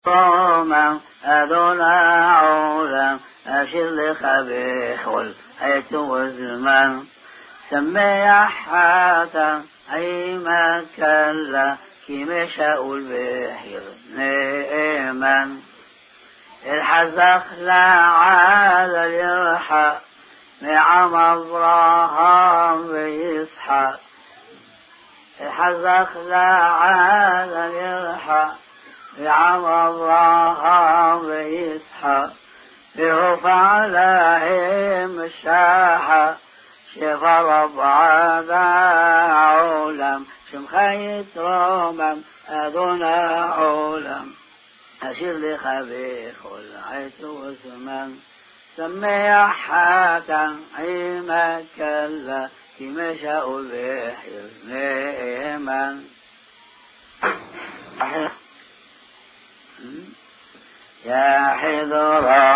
روما أدون عولا أشل خبيح والحيث والزمان سمي حاتا أي مكلا كما شاء البحر نيمان الحزخ لا عاد اليرحى نعم أبراهام بيصحى الحزخ لا عاد اليرحى نعم أبراهام بيصحى بيرفع عليهم الشاحة شيخ رب عادا علم شمخيت روما أدون علم أشل خبيخ العيت وزمان سمي حاتا عيما كلا كما شاء بحر نيمان يا حضر